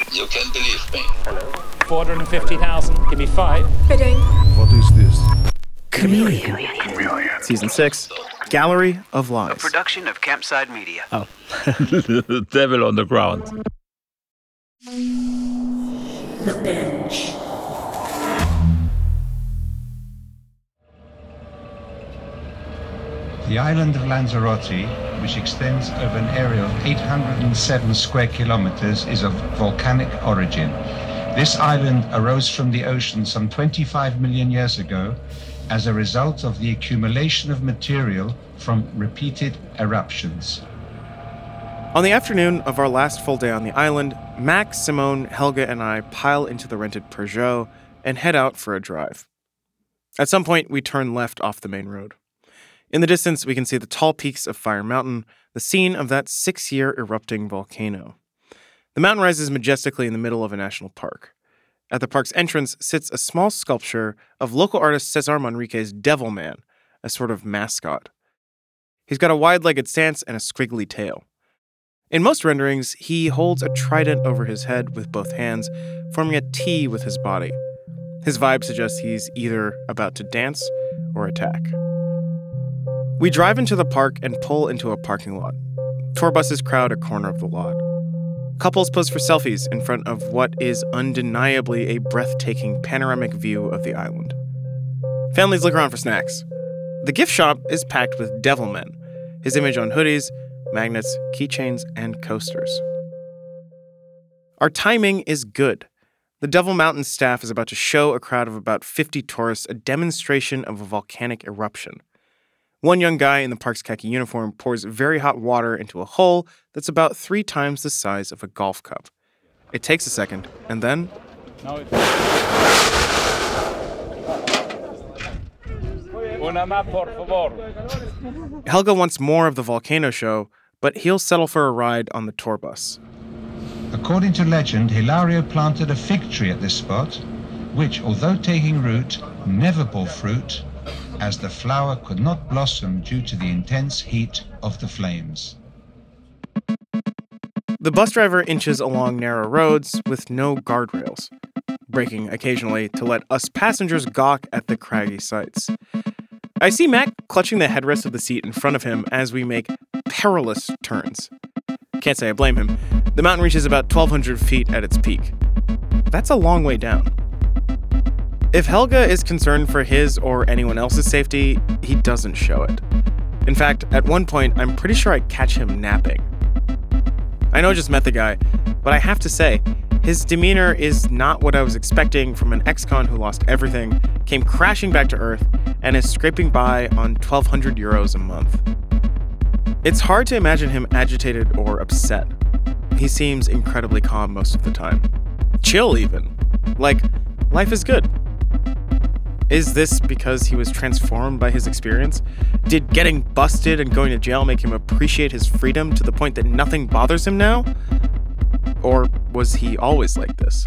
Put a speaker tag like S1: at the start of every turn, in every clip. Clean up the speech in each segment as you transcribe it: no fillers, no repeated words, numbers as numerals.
S1: You can believe me.
S2: Hello? 450,000. Give me 5.
S3: Bidding.
S4: What is this?
S5: Chameleon.
S6: Season 6, Gallery of Lies.
S5: A production of Campside Media.
S6: Oh.
S1: The devil on the ground.
S3: The Bench.
S7: The island of Lanzarote, which extends over an area of 807 square kilometers, is of volcanic origin. This island arose from the ocean some 25 million years ago as a result of the accumulation of material from repeated eruptions.
S6: On the afternoon of our last full day on the island, Mac, Simone, Helga, and I pile into the rented Peugeot and head out for a drive. At some point, we turn left off the main road. In the distance, we can see the tall peaks of Fire Mountain, the scene of that 6-year erupting volcano. The mountain rises majestically in the middle of a national park. At the park's entrance sits a small sculpture of local artist Cesar Manrique's Devil Man, a sort of mascot. He's got a wide-legged stance and a squiggly tail. In most renderings, he holds a trident over his head with both hands, forming a T with his body. His vibe suggests he's either about to dance or attack. We drive into the park and pull into a parking lot. Tour buses crowd a corner of the lot. Couples pose for selfies in front of what is undeniably a breathtaking panoramic view of the island. Families look around for snacks. The gift shop is packed with Devilman, his image on hoodies, magnets, keychains, and coasters. Our timing is good. The Devil Mountain staff is about to show a crowd of about 50 tourists a demonstration of a volcanic eruption. One young guy in the park's khaki uniform pours very hot water into a hole that's about 3 times the size of a golf cup. It takes a second, and then... Helga wants more of the volcano show, but he'll settle for a ride on the tour bus.
S7: According to legend, Hilario planted a fig tree at this spot, which, although taking root, never bore fruit, as the flower could not blossom due to the intense heat of the flames.
S6: The bus driver inches along narrow roads with no guardrails, braking occasionally to let us passengers gawk at the craggy sights. I see Mac clutching the headrest of the seat in front of him as we make perilous turns. Can't say I blame him. The mountain reaches about 1,200 feet at its peak. That's a long way down. If Helga is concerned for his or anyone else's safety, he doesn't show it. In fact, at one point, I'm pretty sure I catch him napping. I know I just met the guy, but I have to say, his demeanor is not what I was expecting from an ex-con who lost everything, came crashing back to Earth, and is scraping by on 1,200 euros a month. It's hard to imagine him agitated or upset. He seems incredibly calm most of the time. Chill, even. Like, life is good. Is this because he was transformed by his experience? Did getting busted and going to jail make him appreciate his freedom to the point that nothing bothers him now? Or was he always like this?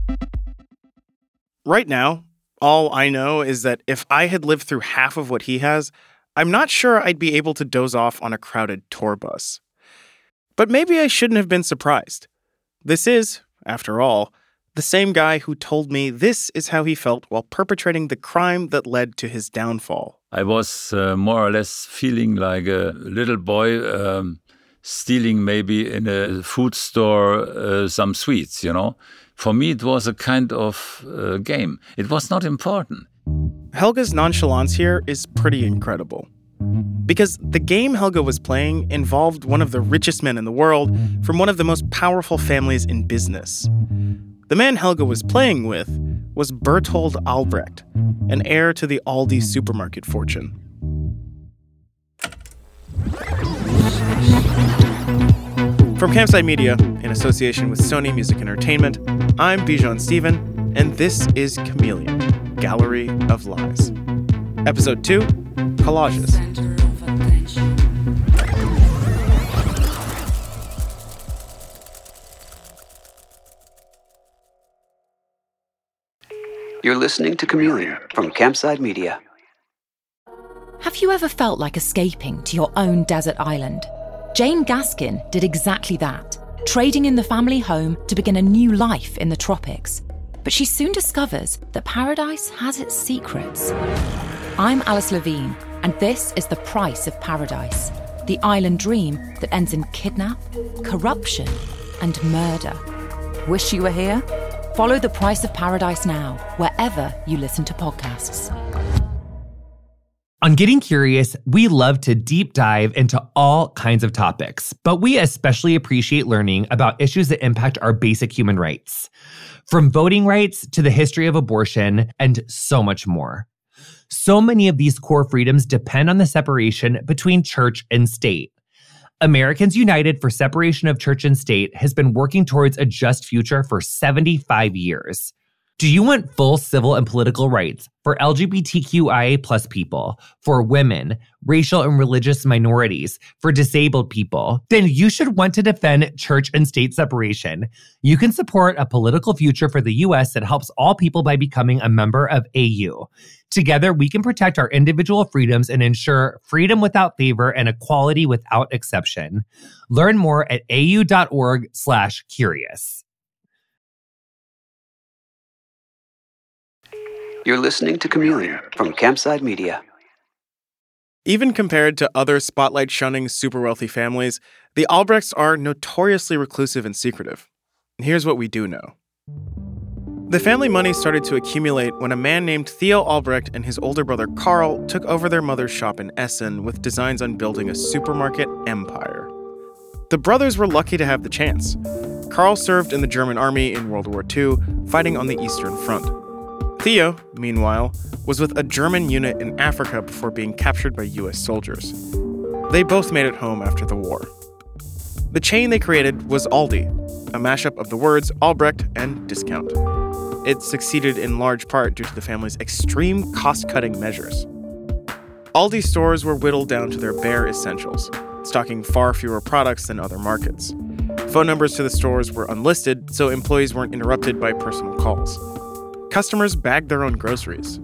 S6: Right now, all I know is that if I had lived through half of what he has, I'm not sure I'd be able to doze off on a crowded tour bus. But maybe I shouldn't have been surprised. This is, after all, the same guy who told me this is how he felt while perpetrating the crime that led to his downfall.
S1: I was more or less feeling like a little boy stealing maybe in a food store some sweets, you know. For me, it was a kind of game. It was not important.
S6: Helga's nonchalance here is pretty incredible. Because the game Helga was playing involved one of the richest men in the world from one of the most powerful families in business. The man Helga was playing with was Bertold Albrecht, an heir to the Aldi supermarket fortune. From Campside Media, in association with Sony Music Entertainment, I'm Bijan Stephen, and this is Chameleon, Gallery of Lies. Episode 2, Collages.
S5: You're listening to Chameleon from Campside Media.
S8: Have you ever felt like escaping to your own desert island? Jane Gaskin did exactly that. trading in the family home to begin a new life in the tropics. But she soon discovers that paradise has its secrets. I'm Alice Levine, and this is The Price of Paradise, the island dream that ends in kidnap, corruption, and murder. Wish you were here? Follow The Price of Paradise now, wherever you listen to podcasts.
S4: On Getting Curious, we love to deep dive into all kinds of topics, but we especially appreciate learning about issues that impact our basic human rights. From voting rights to the history of abortion and so much more. So many of these core freedoms depend on the separation between church and state. Americans United for Separation of Church and State has been working towards a just future for 75 years. Do you want full civil and political rights for LGBTQIA+ people, for women, racial and religious minorities, for disabled people? Then you should want to defend church and state separation. You can support a political future for the U.S. that helps all people by becoming a member of AU. Together, we can protect our individual freedoms and ensure freedom without favor and equality without exception. Learn more at au.org/curious.
S5: You're listening to Chameleon from Campside Media.
S6: Even compared to other spotlight-shunning super-wealthy families, the Albrechts are notoriously reclusive and secretive. Here's what we do know. The family money started to accumulate when a man named Theo Albrecht and his older brother Carl took over their mother's shop in Essen with designs on building a supermarket empire. The brothers were lucky to have the chance. Carl served in the German army in World War II, fighting on the Eastern Front. Theo, meanwhile, was with a German unit in Africa before being captured by U.S. soldiers. They both made it home after the war. The chain they created was Aldi, a mashup of the words Albrecht and discount. It succeeded in large part due to the family's extreme cost-cutting measures. Aldi stores were whittled down to their bare essentials, stocking far fewer products than other markets. Phone numbers to the stores were unlisted, so employees weren't interrupted by personal calls. Customers bagged their own groceries.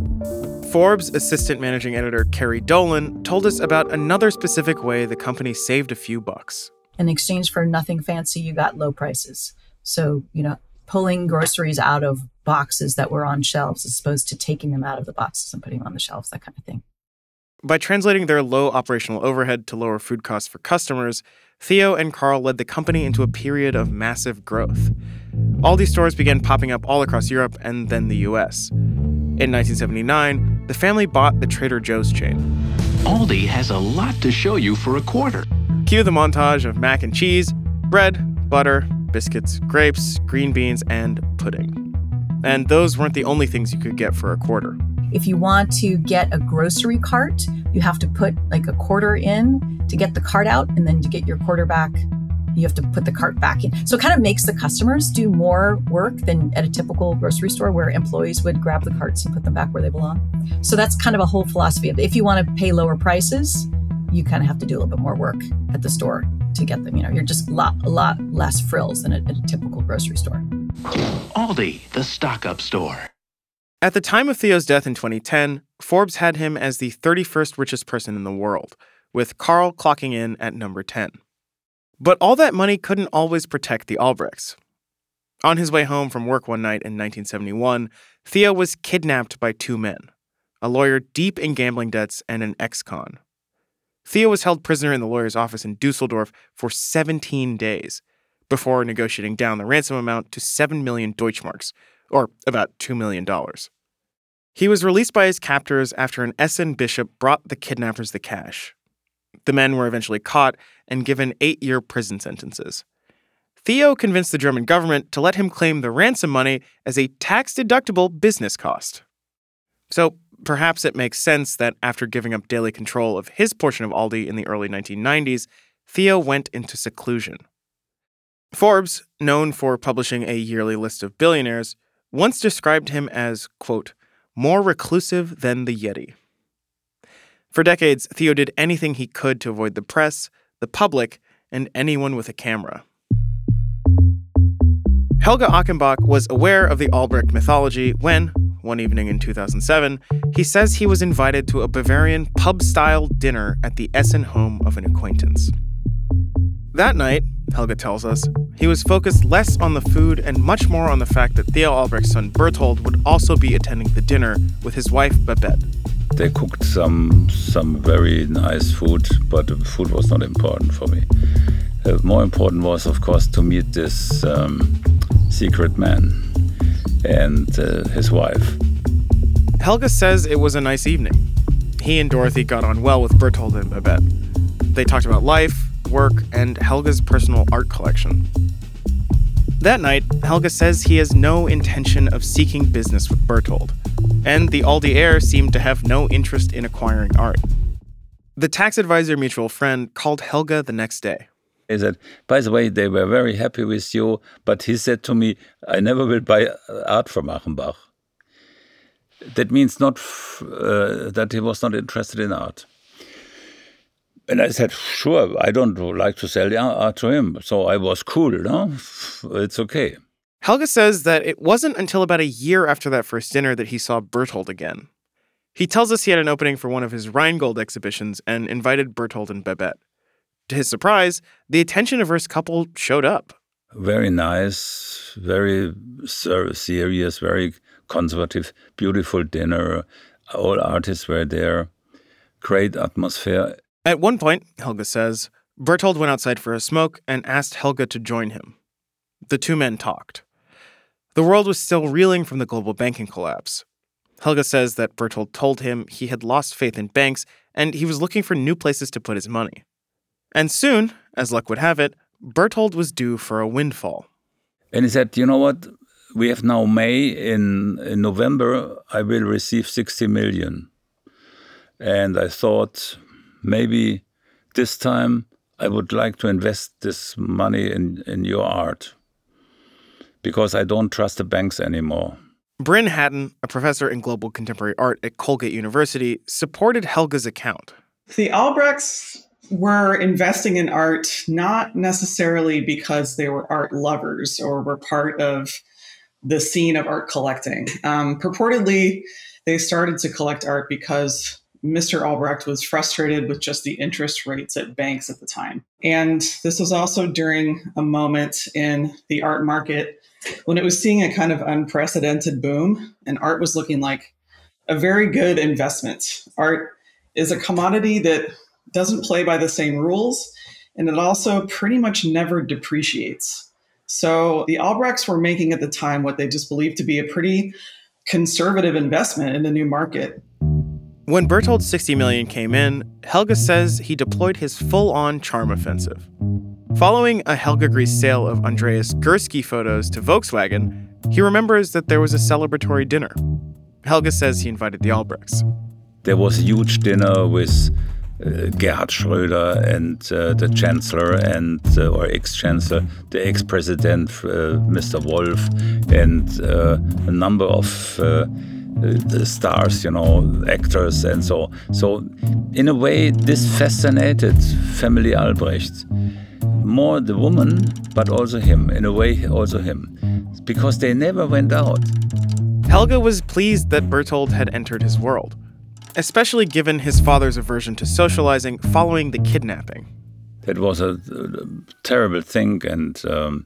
S6: Forbes assistant managing editor Carrie Dolan told us about another specific way the company saved a few bucks.
S9: In exchange for nothing fancy, you got low prices. So, pulling groceries out of boxes that were on shelves as opposed to taking them out of the boxes and putting them on the shelves, that kind of thing.
S6: By translating their low operational overhead to lower food costs for customers, Theo and Carl led the company into a period of massive growth. Aldi stores began popping up all across Europe and then the US. In 1979, the family bought the Trader Joe's chain.
S10: Aldi has a lot to show you for a quarter.
S6: Cue the montage of mac and cheese, bread, butter, biscuits, grapes, green beans, and pudding. And those weren't the only things you could get for a quarter.
S9: If you want to get a grocery cart, you have to put like a quarter in to get the cart out, and then to get your quarter back, you have to put the cart back in. So it kind of makes the customers do more work than at a typical grocery store where employees would grab the carts and put them back where they belong. So that's kind of a whole philosophy of if you want to pay lower prices, you kind of have to do a little bit more work at the store to get them. You're just a lot less frills than at a typical grocery store.
S10: Aldi, the stock-up store.
S6: At the time of Theo's death in 2010, Forbes had him as the 31st richest person in the world, with Carl clocking in at number 10. But all that money couldn't always protect the Albrechts. On his way home from work one night in 1971, Theo was kidnapped by two men, a lawyer deep in gambling debts and an ex-con. Theo was held prisoner in the lawyer's office in Dusseldorf for 17 days before negotiating down the ransom amount to 7 million Deutschmarks, or about $2 million. He was released by his captors after an Essen bishop brought the kidnappers the cash. The men were eventually caught and given 8-year prison sentences. Theo convinced the German government to let him claim the ransom money as a tax-deductible business cost. So perhaps it makes sense that after giving up daily control of his portion of Aldi in the early 1990s, Theo went into seclusion. Forbes, known for publishing a yearly list of billionaires, once described him as, quote, more reclusive than the Yeti. For decades, Theo did anything he could to avoid the press, the public, and anyone with a camera. Helge Achenbach was aware of the Albrecht mythology when, one evening in 2007, he says he was invited to a Bavarian pub-style dinner at the Essen home of an acquaintance. That night, Helga tells us, he was focused less on the food and much more on the fact that Theo Albrecht's son Berthold would also be attending the dinner with his wife Babette.
S1: They cooked some very nice food, but the food was not important for me. More important was, of course, to meet this secret man and his wife.
S6: Helga says it was a nice evening. He and Dorothy got on well with Berthold and Babette. They talked about life, work, and Helga's personal art collection. That night, Helga says he has no intention of seeking business with Berthold, and the Aldi heir seemed to have no interest in acquiring art. The tax advisor mutual friend called Helga the next day.
S1: He said, by the way, they were very happy with you, but he said to me, I never will buy art from Achenbach. That means not that he was not interested in art. And I said, sure, I don't like to sell art to him. So I was cool, no? It's okay.
S6: Helga says that it wasn't until about a year after that first dinner that he saw Berthold again. He tells us he had an opening for one of his Rheingold exhibitions and invited Berthold and Babette. To his surprise, the attention-averse couple showed up.
S1: Very nice, very serious, very conservative, beautiful dinner. All artists were there. Great atmosphere.
S6: At one point, Helga says, Berthold went outside for a smoke and asked Helga to join him. The two men talked. The world was still reeling from the global banking collapse. Helga says that Berthold told him he had lost faith in banks and he was looking for new places to put his money. And soon, as luck would have it, Berthold was due for a windfall.
S1: And he said, you know what? We have now May. In November, I will receive 60 million. And I thought, maybe this time I would like to invest this money in your art because I don't trust the banks anymore.
S6: Bryn Hatton, a professor in global contemporary art at Colgate University, supported Helga's account.
S11: The Albrechts were investing in art not necessarily because they were art lovers or were part of the scene of art collecting. Purportedly, they started to collect art because Mr. Albrecht was frustrated with just the interest rates at banks at the time. And this was also during a moment in the art market when it was seeing a kind of unprecedented boom, and art was looking like a very good investment. Art is a commodity that doesn't play by the same rules, and it also pretty much never depreciates. So the Albrechts were making at the time what they just believed to be a pretty conservative investment in the new market.
S6: When Berthold's 60 million came in, Helga says he deployed his full-on charm offensive. Following a Helga Gries sale of Andreas Gursky photos to Volkswagen, he remembers that there was a celebratory dinner. Helga says he invited the Albrechts.
S1: There was a huge dinner with Gerhard Schröder and the Chancellor and or ex-Chancellor, the ex-President, Mr. Wolf, and a number of the stars, actors and so. So in a way, this fascinated family Albrecht. More the woman, but also him. In a way, also him. Because they never went out.
S6: Helga was pleased that Berthold had entered his world, especially given his father's aversion to socializing following the kidnapping.
S1: That was a terrible thing, and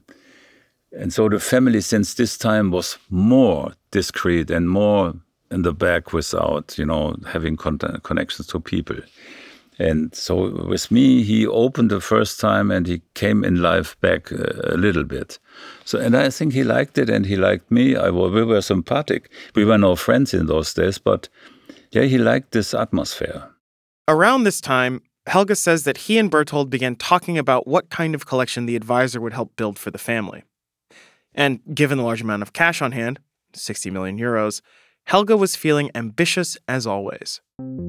S1: so the family since this time was more discreet and more in the back without, having connections to people. And so with me, he opened the first time and he came in life back a little bit. So, and I think he liked it and he liked me. We were sympathetic. We were no friends in those days, but yeah, he liked this atmosphere.
S6: Around this time, Helga says that he and Berthold began talking about what kind of collection the advisor would help build for the family. And given the large amount of cash on hand, 60 million euros, Helga was feeling ambitious as always.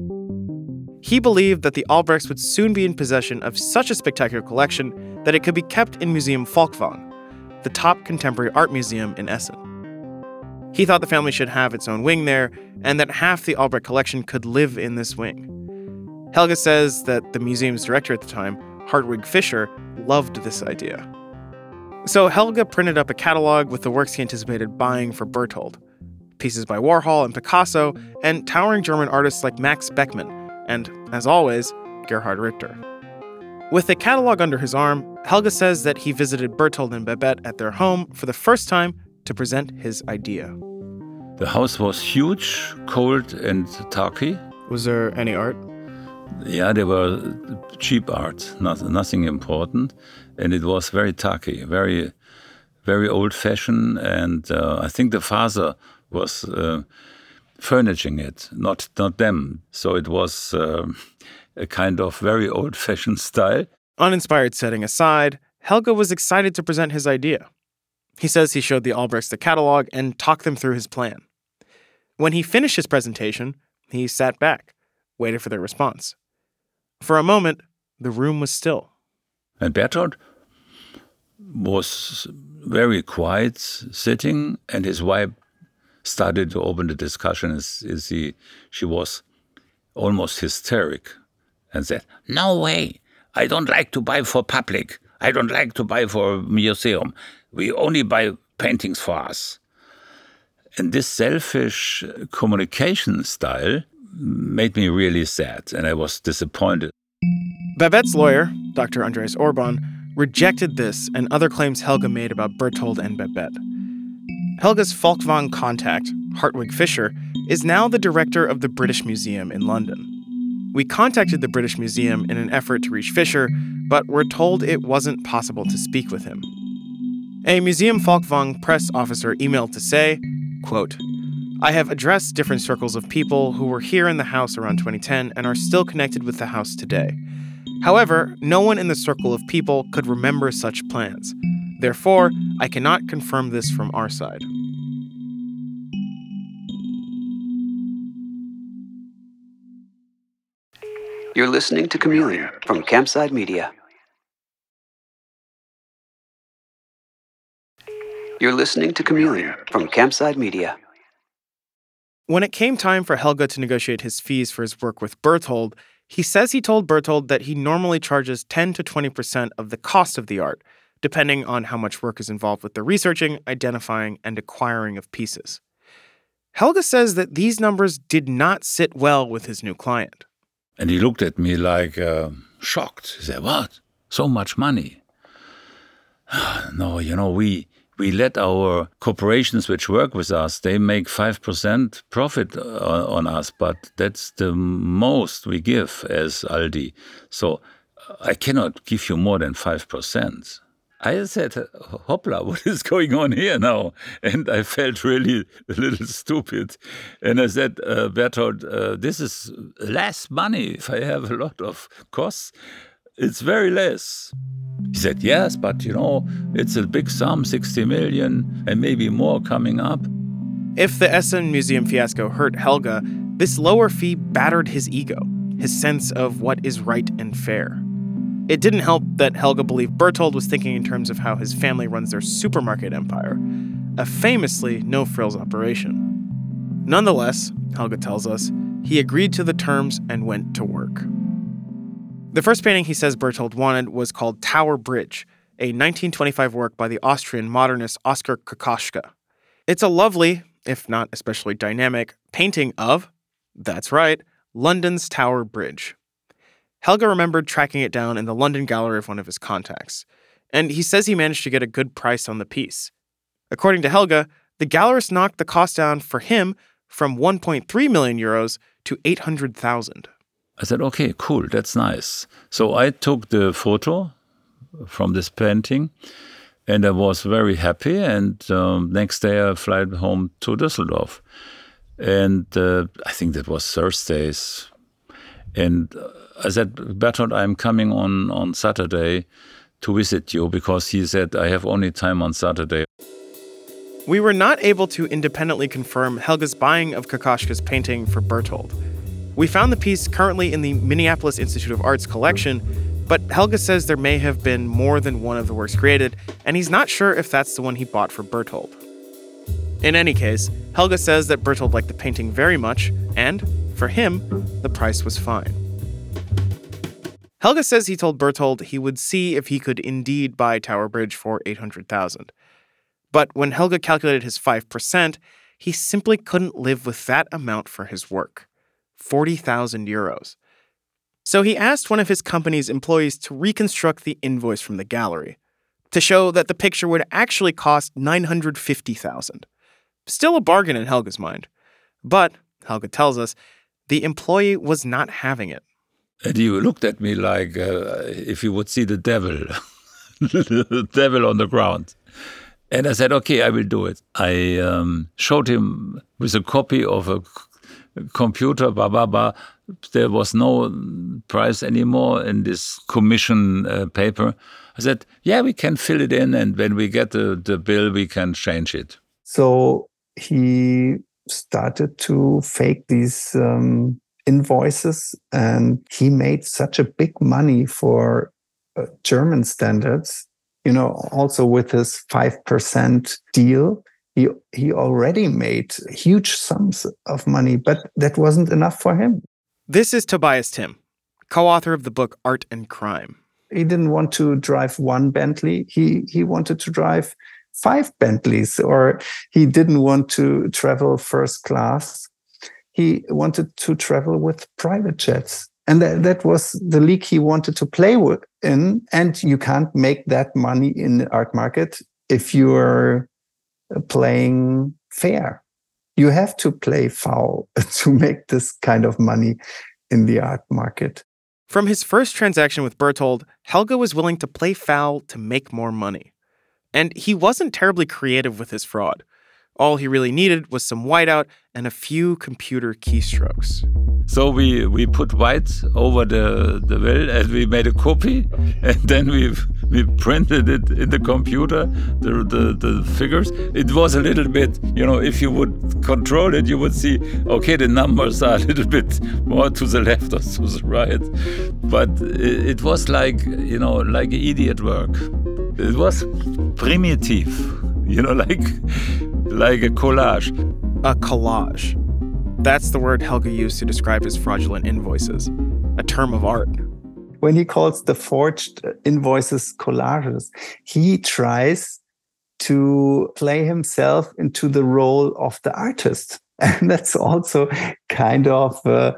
S6: He believed that the Albrechts would soon be in possession of such a spectacular collection that it could be kept in Museum Folkwang, the top contemporary art museum in Essen. He thought the family should have its own wing there, and that half the Albrecht collection could live in this wing. Helga says that the museum's director at the time, Hartwig Fischer, loved this idea. So Helga printed up a catalog with the works he anticipated buying for Berthold. Pieces by Warhol and Picasso, and towering German artists like Max Beckmann, and, as always, Gerhard Richter. With the catalog under his arm, Helge says that he visited Bertold and Babette at their home for the first time to present his idea.
S1: The house was huge, cold and darky.
S6: Was there any art?
S1: Yeah, there were cheap art, nothing important. And it was very tacky, very, very old-fashioned. And I think the father was furnishing it, not them. So it was a kind of very old-fashioned style.
S6: Uninspired setting aside, Helge was excited to present his idea. He says he showed the Albrechts the catalog and talked them through his plan. When he finished his presentation, he sat back, waited for their response. For a moment, the room was still.
S1: And Bertold was very quiet, sitting, and his wife started to open the discussion. She was almost hysteric and said, "No way, I don't like to buy for public. I don't like to buy for a museum. We only buy paintings for us." And this selfish communication style made me really sad, and I was disappointed.
S6: Babette's lawyer, Dr. Andreas Orban, rejected this and other claims Helge made about Bertold and Babette. Helge's Folkwang contact, Hartwig Fischer, is now the director of the British Museum in London. We contacted the British Museum in an effort to reach Fischer, but were told it wasn't possible to speak with him. A Museum Folkwang press officer emailed to say, quote, "I have addressed different circles of people who were here in the house around 2010 and are still connected with the house today. However, no one in the circle of people could remember such plans. Therefore, I cannot confirm this from our side."
S5: You're listening to Chameleon from Campside Media. You're listening to Chameleon from Campside Media.
S6: When it came time for Helge to negotiate his fees for his work with Bertold, he says he told Bertold that he normally charges 10 to 20% of the cost of the art, depending on how much work is involved with the researching, identifying, and acquiring of pieces. Helge says that these numbers did not sit well with his new client.
S1: And he looked at me like shocked. He said, "What? So much money?" No, we let our corporations which work with us, they make 5% profit on us, but that's the most we give as Aldi. So I cannot give you more than 5%. I said, "Hoppla, what is going on here now?" And I felt really a little stupid. And I said, "Bertold, this is less money. If I have a lot of costs, it's very less." He said, "Yes, but it's a big sum, 60 million, and maybe more coming up."
S6: If the Essen Museum fiasco hurt Helge, this lower fee battered his ego, his sense of what is right and fair. It didn't help that Helge believed Bertold was thinking in terms of how his family runs their supermarket empire, a famously no-frills operation. Nonetheless, Helge tells us, he agreed to the terms and went to work. The first painting he says Bertold wanted was called Tower Bridge, a 1925 work by the Austrian modernist Oskar Kokoschka. It's a lovely, if not especially dynamic, painting of, that's right, London's Tower Bridge. Helge remembered tracking it down in the London gallery of one of his contacts, and he says he managed to get a good price on the piece. According to Helge, the gallerist knocked the cost down for him from 1.3 million euros to 800,000.
S1: I said, "Okay, cool, that's nice." So I took the photo from this painting, and I was very happy. And next day I flew home to Düsseldorf. And I think that was Thursdays. And I said, "Bertold, I'm coming on Saturday to visit you," because he said, "I have only time on Saturday."
S6: We were not able to independently confirm Helge's buying of Kokoschka's painting for Bertold. We found the piece currently in the Minneapolis Institute of Art's collection, but Helge says there may have been more than one of the works created, and he's not sure if that's the one he bought for Bertold. In any case, Helge says that Bertold liked the painting very much, and, for him, the price was fine. Helge says he told Bertold he would see if he could indeed buy Tower Bridge for 800,000. But when Helge calculated his 5%, he simply couldn't live with that amount for his work. 40,000 euros. So he asked one of his company's employees to reconstruct the invoice from the gallery to show that the picture would actually cost $950,000. Still a bargain in Helge's mind. But, Helge tells us, the employee was not having it.
S1: And he looked at me like if you would see the devil, the devil on the ground. And I said, okay, I will do it. I showed him with a copy of a computer, There was no price anymore in this commission paper. I said, yeah, we can fill it in, and when we get the bill, we can change it.
S12: So he started to fake these invoices, and he made such a big money for German standards. Also with his 5% deal, he already made huge sums of money, but that wasn't enough for him.
S6: This is Tobias Timm, co-author of the book Art and Crime.
S12: He didn't want to drive one Bentley. He wanted to drive 5 Bentleys, or he didn't want to travel first class. He wanted to travel with private jets. And that was the league he wanted to play in. And you can't make that money in the art market if you're playing fair. You have to play foul to make this kind of money in the art market.
S6: From his first transaction with Berthold, Helge was willing to play foul to make more money. And he wasn't terribly creative with his fraud. All he really needed was some whiteout and a few computer keystrokes.
S1: So we put white over the bill, and we made a copy, and then we printed it in the computer, the figures. It was a little bit, if you would control it, you would see, okay, the numbers are a little bit more to the left or to the right. But it was like idiot work. It was primitive, like a collage.
S6: A collage. That's the word Helge used to describe his fraudulent invoices, a term of art.
S12: When he calls the forged invoices collages, he tries to play himself into the role of the artist. And that's also kind of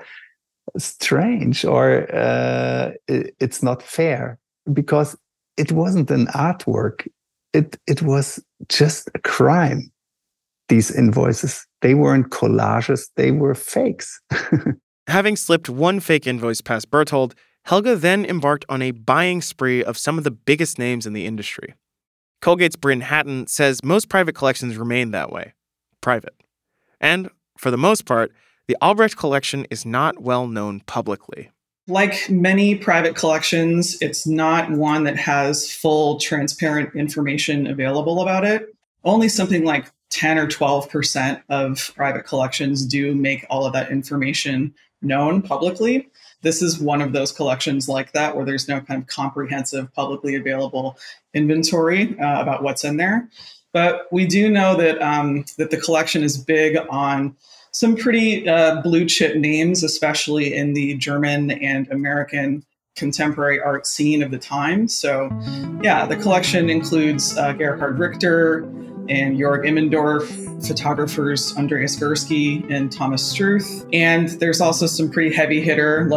S12: strange, or it's not fair, because it wasn't an artwork. It was just a crime. These invoices, they weren't collages, they were fakes.
S6: Having slipped one fake invoice past Berthold, Helge then embarked on a buying spree of some of the biggest names in the industry. Colgate's Bryn Hatton says most private collections remain that way, private. And, for the most part, the Albrecht collection is not well known publicly.
S11: Like many private collections, it's not one that has full, transparent information available about it. Only something like 10 or 12% of private collections do make all of that information known publicly. This is one of those collections like that, where there's no kind of comprehensive, publicly available inventory about what's in there. But we do know that that the collection is big on some pretty blue chip names, especially in the German and American contemporary art scene of the time. So, yeah, the collection includes Gerhard Richter and Jörg Immendorf, photographers Andreas Gursky and Thomas Struth. And there's also some pretty heavy hitter,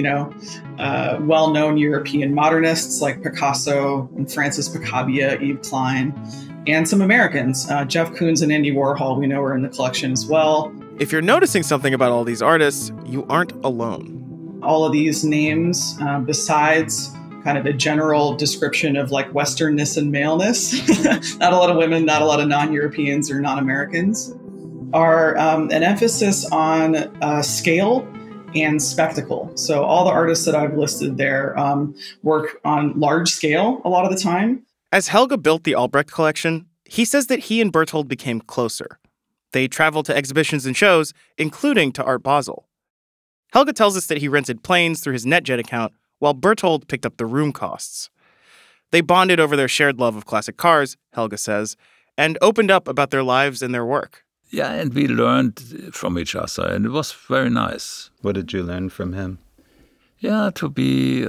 S11: well-known European modernists like Picasso and Francis Picabia, Yves Klein, and some Americans. Jeff Koons and Andy Warhol, we know, are in the collection as well.
S6: If you're noticing something about all these artists, you aren't alone.
S11: All of these names, besides kind of a general description of Westernness and maleness, not a lot of women, not a lot of non-Europeans or non-Americans, are an emphasis on scale and spectacle. So all the artists that I've listed there work on large scale a lot of the time.
S6: As Helge built the Albrecht collection, he says that he and Berthold became closer. They traveled to exhibitions and shows, including to Art Basel. Helge tells us that he rented planes through his NetJet account, while Berthold picked up the room costs. They bonded over their shared love of classic cars, Helge says, and opened up about their lives and their work.
S1: Yeah, and we learned from each other, and it was very nice.
S13: What did you learn from him?
S1: Yeah, to be,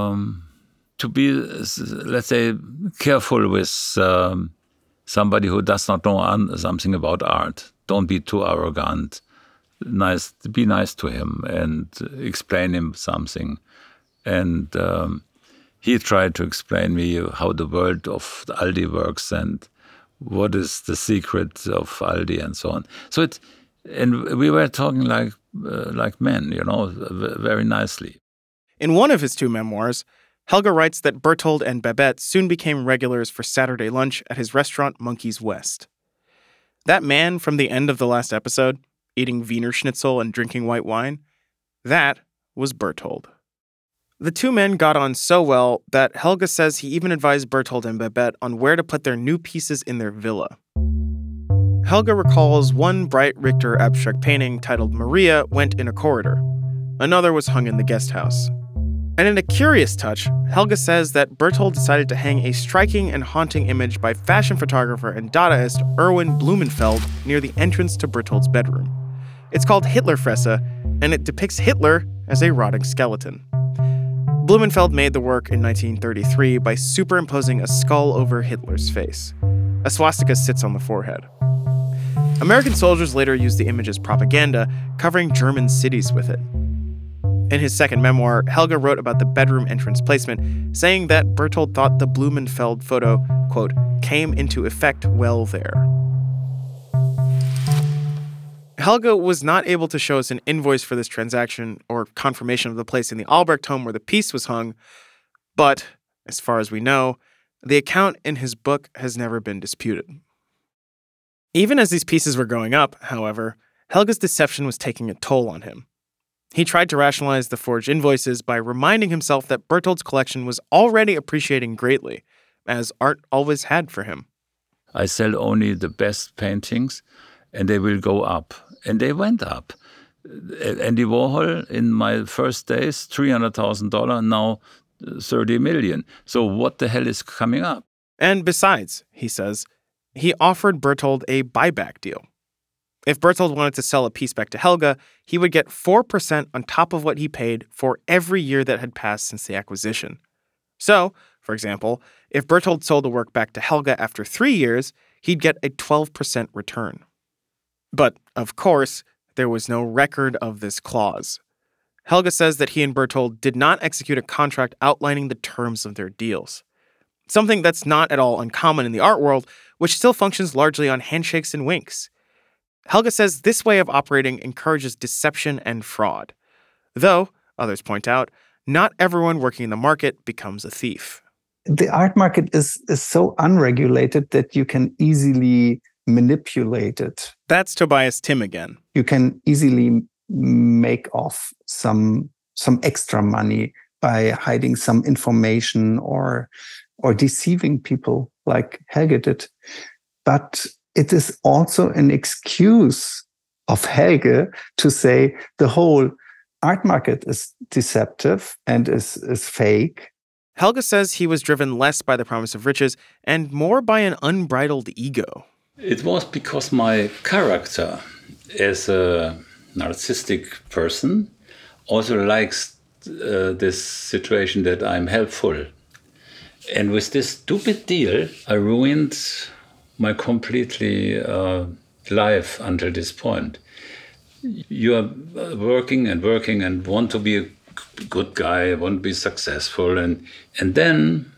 S1: let's say, careful with somebody who does not know something about art. Don't be too arrogant. Be nice to him and explain him something. And he tried to explain me how the world of the Aldi works and what is the secret of Aldi and so on. And we were talking like men, very nicely.
S6: In one of his 2 memoirs, Helge writes that Bertold and Babette soon became regulars for Saturday lunch at his restaurant Monkey's West. That man from the end of the last episode, eating Wiener Schnitzel and drinking white wine, that was Bertold. The 2 men got on so well that Helge says he even advised Bertold and Babette on where to put their new pieces in their villa. Helge recalls one bright Richter abstract painting titled Maria went in a corridor. Another was hung in the guest house. And in a curious touch, Helge says that Bertold decided to hang a striking and haunting image by fashion photographer and Dadaist Erwin Blumenfeld near the entrance to Bertold's bedroom. It's called Hitlerfresse, and it depicts Hitler as a rotting skeleton. Blumenfeld made the work in 1933 by superimposing a skull over Hitler's face. A swastika sits on the forehead. American soldiers later used the image as propaganda, covering German cities with it. In his second memoir, Helge wrote about the bedroom entrance placement, saying that Bertold thought the Blumenfeld photo, quote, came into effect well there. Helge was not able to show us an invoice for this transaction or confirmation of the place in the Albrecht home where the piece was hung, but, as far as we know, the account in his book has never been disputed. Even as these pieces were going up, however, Helge's deception was taking a toll on him. He tried to rationalize the forged invoices by reminding himself that Bertold's collection was already appreciating greatly, as art always had for him.
S1: I sell only the best paintings, and they will go up. And they went up. Andy Warhol, in my first days, $300,000, now 30 million. So what the hell is coming up?
S6: And besides, he says, he offered Bertold a buyback deal. If Bertold wanted to sell a piece back to Helge, he would get 4% on top of what he paid for every year that had passed since the acquisition. So, for example, if Bertold sold the work back to Helge after 3 years, he'd get a 12% return. But, of course, there was no record of this clause. Helge says that he and Bertold did not execute a contract outlining the terms of their deals. Something that's not at all uncommon in the art world, which still functions largely on handshakes and winks. Helge says this way of operating encourages deception and fraud. Though, others point out, not everyone working in the market becomes a thief.
S12: The art market is so unregulated that you can easily manipulate it.
S6: That's Tobias Timm again.
S12: You can easily make off some extra money by hiding some information or deceiving people like Helge did. But it is also an excuse of Helge to say the whole art market is deceptive and is fake.
S6: Helge says he was driven less by the promise of riches and more by an unbridled ego.
S1: It was because my character as a narcissistic person also likes this situation that I'm helpful. And with this stupid deal, I ruined my completely life until this point. You are working and want to be a good guy, want to be successful, and then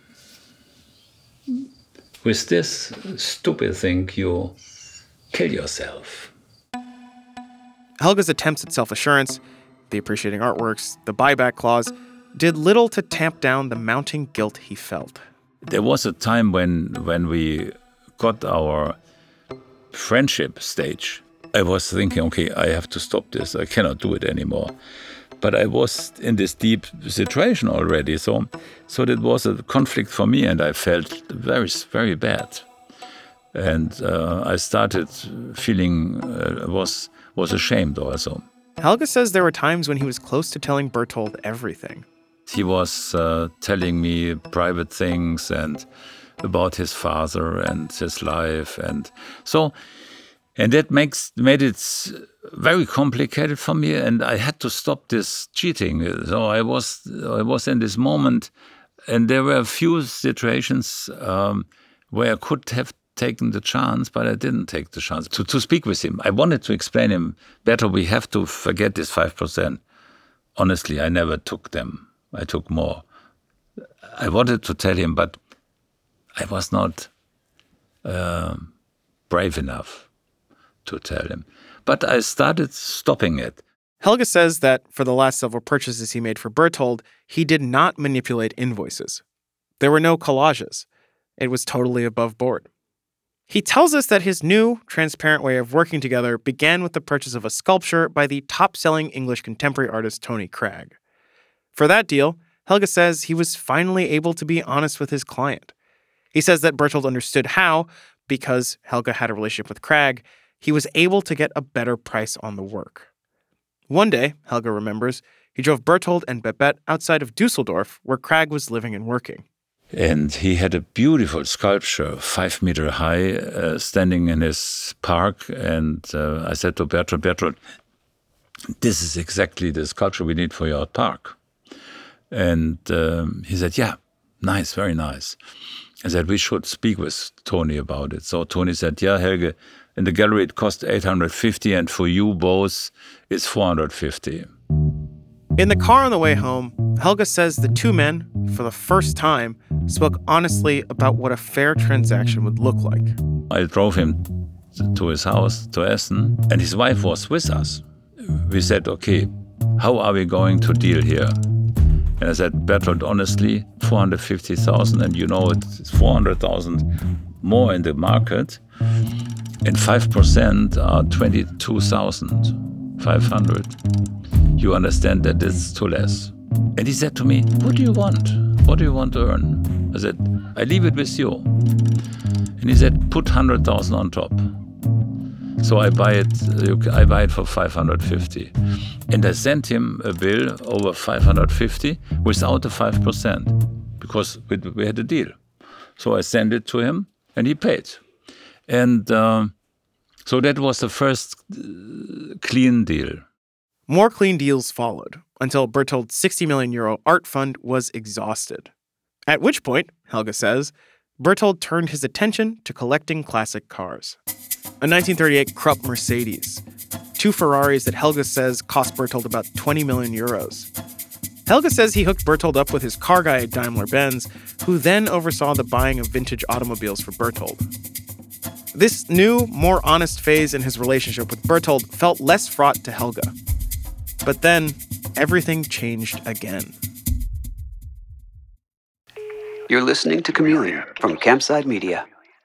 S1: with this stupid thing, you kill yourself.
S6: Helge's attempts at self-assurance, the appreciating artworks, the buyback clause, did little to tamp down the mounting guilt he felt.
S1: There was a time when we got our friendship stage. I was thinking, okay, I have to stop this. I cannot do it anymore. But I was in this deep situation already. So that was a conflict for me, and I felt very, very bad. And I started feeling was ashamed also.
S6: Helge says there were times when he was close to telling Bertold everything.
S1: He was telling me private things and about his father and his life, and that made it very complicated for me, and I had to stop this cheating. So I was in this moment, and there were a few situations where I could have taken the chance, but I didn't take the chance to speak with him. I wanted to explain him better. We have to forget this 5%. Honestly, I never took them. I took more. I wanted to tell him, but I was not brave enough to tell him. But I started stopping it.
S6: Helge says that for the last several purchases he made for Berthold, he did not manipulate invoices. There were no collages. It was totally above board. He tells us that his new, transparent way of working together began with the purchase of a sculpture by the top-selling English contemporary artist Tony Cragg. For that deal, Helge says he was finally able to be honest with his client. He says that Berthold understood how, because Helge had a relationship with Cragg, he was able to get a better price on the work. One day, Helge remembers, he drove Berthold and Babette outside of Dusseldorf, where Cragg was living and working.
S1: And he had a beautiful sculpture, 5 meter high, standing in his park. And I said to Berthold, this is exactly the sculpture we need for your park. And he said, yeah, nice, very nice. I said, we should speak with Tony about it. So Tony said, yeah, Helge, in the gallery it cost 850, and for you both it's 450.
S6: In the car on the way home, Helge says the two men, for the first time, spoke honestly about what a fair transaction would look like.
S1: I drove him to his house, to Essen, and his wife was with us. We said, okay, how are we going to deal here? And I said, Berthold, honestly, 450,000, and you know it's 400,000 more in the market, and 5% are 22,500. You understand that it's too less. And he said to me, what do you want? What do you want to earn? I said, I leave it with you. And he said, put 100,000 on top. So I buy it for 550. And I sent him a bill over 550 without the 5%, because we had a deal. So I sent it to him, and he paid. And so that was the first clean deal.
S6: More clean deals followed, until Berthold's 60 million euro art fund was exhausted. At which point, Helge says, Berthold turned his attention to collecting classic cars. A 1938 Krupp Mercedes, 2 Ferraris that Helge says cost Berthold about 20 million euros. Helge says he hooked Berthold up with his car guy at Daimler-Benz, who then oversaw the buying of vintage automobiles for Berthold. This new, more honest phase in his relationship with Berthold felt less fraught to Helge. But then, everything changed again.
S5: You're listening to Chameleon from Campside Media.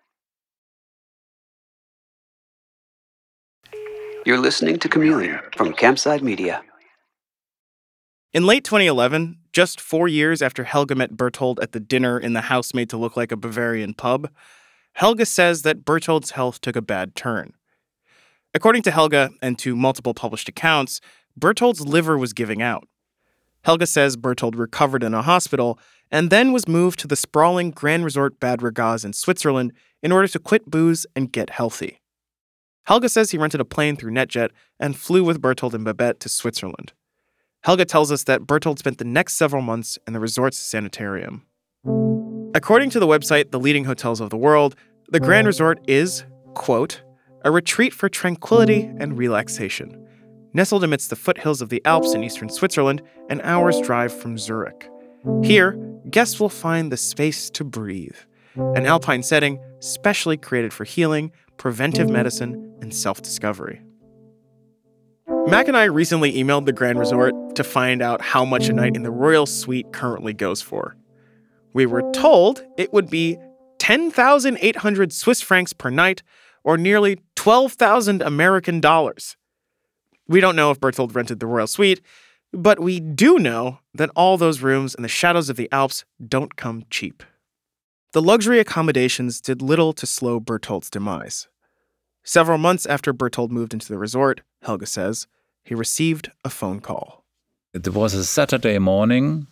S5: You're listening to Chameleon from Campside Media.
S6: In late 2011, just 4 years after Helge met Berthold at the dinner in the house made to look like a Bavarian pub, Helge says that Berthold's health took a bad turn. According to Helge and to multiple published accounts, Berthold's liver was giving out. Helge says Berthold recovered in a hospital and then was moved to the sprawling Grand Resort Bad Ragaz in Switzerland in order to quit booze and get healthy. Helge says he rented a plane through NetJet and flew with Berthold and Babette to Switzerland. Helge tells us that Berthold spent the next several months in the resort's sanitarium. According to the website The Leading Hotels of the World, the Grand Resort is, quote, a retreat for tranquility and relaxation, nestled amidst the foothills of the Alps in eastern Switzerland, an hour's drive from Zurich. Here, guests will find the space to breathe, an alpine setting specially created for healing, preventive medicine, and self-discovery. Mac and I recently emailed the Grand Resort to find out how much a night in the Royal Suite currently goes for. We were told it would be 10,800 Swiss francs per night, or nearly 12,000 American dollars. We don't know if Berthold rented the Royal Suite, but we do know that all those rooms in the shadows of the Alps don't come cheap. The luxury accommodations did little to slow Berthold's demise. Several months after Berthold moved into the resort, Helge says, he received a phone call.
S1: It was a Saturday morning,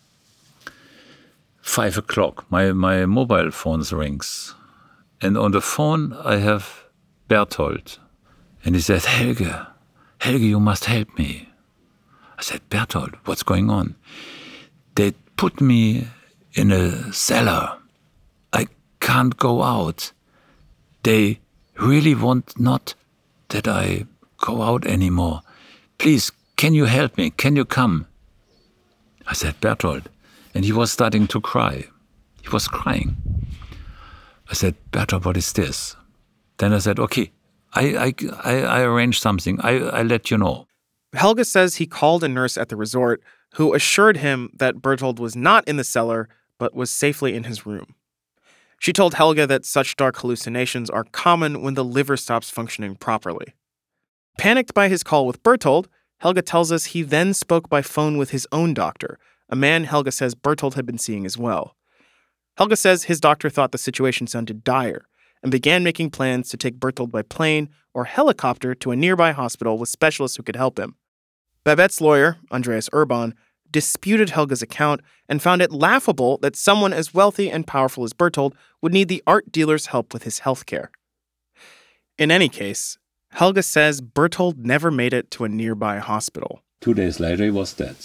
S1: 5 o'clock. My mobile phone rings. And on the phone, I have Berthold. And he said, Helge, you must help me. I said, Berthold, what's going on? They put me in a cellar. I can't go out. They really want not that I go out anymore. Please, can you help me? Can you come? I said, Berthold, And he was starting to cry. He was crying. I said, Bertolt, what is this? Then I said, okay, I arranged something. I let you know.
S6: Helge says he called a nurse at the resort who assured him that Bertolt was not in the cellar, but was safely in his room. She told Helge that such dark hallucinations are common when the liver stops functioning properly. Panicked by his call with Bertolt, Helge tells us he then spoke by phone with his own doctor, a man Helge says Bertolt had been seeing as well. Helge says his doctor thought the situation sounded dire and began making plans to take Bertolt by plane or helicopter to a nearby hospital with specialists who could help him. Babette's lawyer, Andreas Urban, disputed Helge's account and found it laughable that someone as wealthy and powerful as Bertolt would need the art dealer's help with his health care. In any case, Helge says Bertolt never made it to a nearby hospital.
S1: 2 days later, he was dead.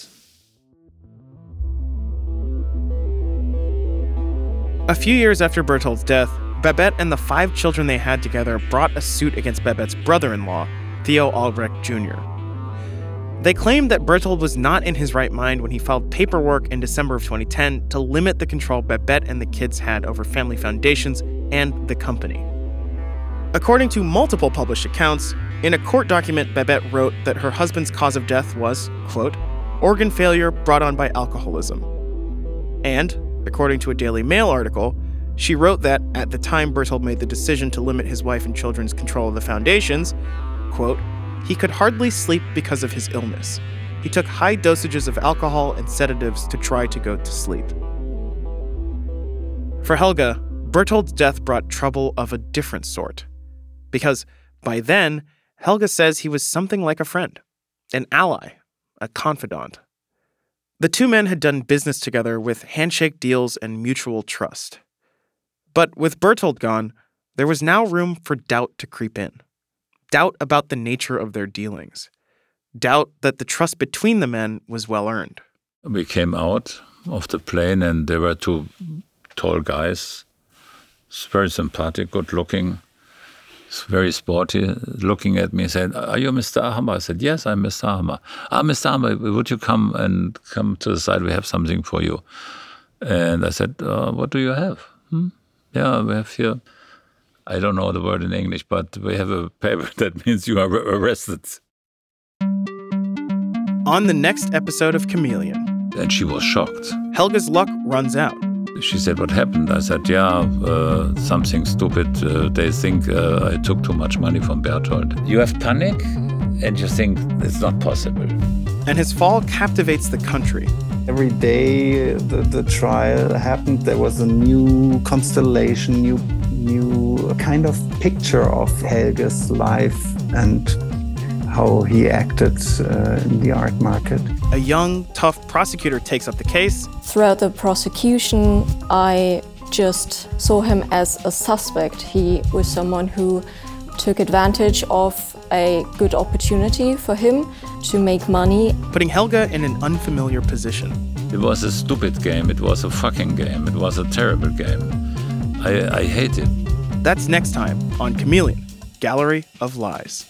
S6: A few years after Bertolt's death, Babette and the 5 children they had together brought a suit against Babette's brother-in-law, Theo Albrecht Jr. They claimed that Bertolt was not in his right mind when he filed paperwork in December of 2010 to limit the control Babette and the kids had over family foundations and the company. According to multiple published accounts, in a court document, Babette wrote that her husband's cause of death was, quote, organ failure brought on by alcoholism. And, according to a Daily Mail article, she wrote that at the time Bertolt made the decision to limit his wife and children's control of the foundations, quote, he could hardly sleep because of his illness. He took high dosages of alcohol and sedatives to try to go to sleep. For Helge, Bertolt's death brought trouble of a different sort. Because by then, Helge says he was something like a friend, an ally, a confidant. The two men had done business together with handshake deals and mutual trust. But with Bertolt gone, there was now room for doubt to creep in. Doubt about the nature of their dealings. Doubt that the trust between the men was well earned.
S1: We came out of the plane and there were 2 tall guys. Very sympathetic, good looking, very sporty, looking at me and said, are you Mr. Ahammer? I said, yes, I'm Mr. Ahammer. Mr. Ahammer, would you come to the side? We have something for you. And I said, what do you have? Yeah, we have here, I don't know the word in English, but we have a paper that means you are arrested.
S6: On the next episode of Chameleon.
S1: And she was shocked.
S6: Helge's luck runs out.
S1: She said, what happened? I said, something stupid. They think I took too much money from Bertolt. You have panic and you think it's not possible.
S6: And his fall captivates the country.
S12: Every day the trial happened, there was a new constellation, new kind of picture of Helge's life and how he acted in the art market.
S6: A young, tough prosecutor takes up the case.
S13: Throughout the prosecution, I just saw him as a suspect. He was someone who took advantage of a good opportunity for him to make money.
S6: Putting Helge in an unfamiliar position.
S1: It was a stupid game. It was a fucking game. It was a terrible game. I hate it.
S6: That's next time on Chameleon, Gallery of Lies.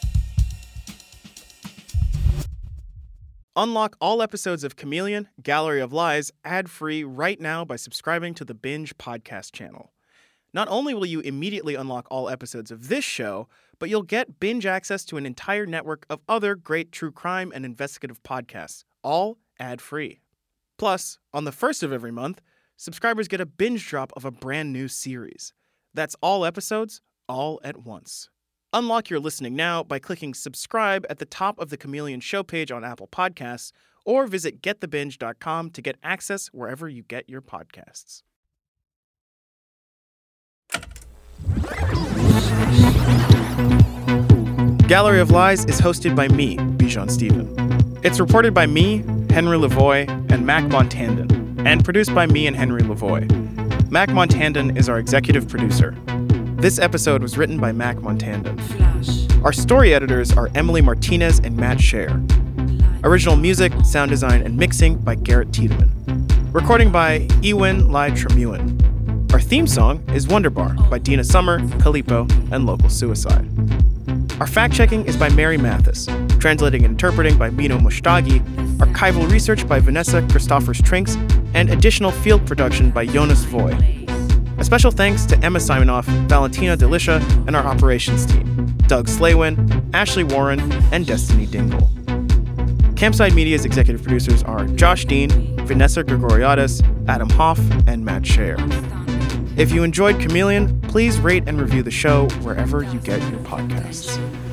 S6: Unlock all episodes of Chameleon, Gallery of Lies, ad-free right now by subscribing to the Binge podcast channel. Not only will you immediately unlock all episodes of this show, but you'll get binge access to an entire network of other great true crime and investigative podcasts, all ad-free. Plus, on the first of every month, subscribers get a binge drop of a brand new series. That's all episodes, all at once. Unlock your listening now by clicking subscribe at the top of the Chameleon show page on Apple Podcasts, or visit getthebinge.com to get access wherever you get your podcasts. Gallery of Lies is hosted by me, Bijan Stephen. It's reported by me, Henry Lavoie, and Mac Montandon, and produced by me and Henry Lavoie. Mac Montandon is our executive producer. This episode was written by Mac Montandon. Our story editors are Emily Martinez and Matt Scher. Original music, sound design, and mixing by Garrett Tiedemann. Recording by Ewan Lai Tremuan. Our theme song is Wonderbar by Dina Summer, Kalipo, and Local Suicide. Our fact-checking is by Mary Mathis. Translating and interpreting by Mino Mushtaghi. Archival research by Vanessa Christophers-Trinks. and additional field production by Jonas Voy. A special thanks to Emma Simonoff, Valentina Delisha, and our operations team, Doug Slaywin, Ashley Warren, and Destiny Dingle. Campside Media's executive producers are Josh Dean, Vanessa Gregoriadis, Adam Hoff, and Matt Scher. If you enjoyed Chameleon, please rate and review the show wherever you get your podcasts.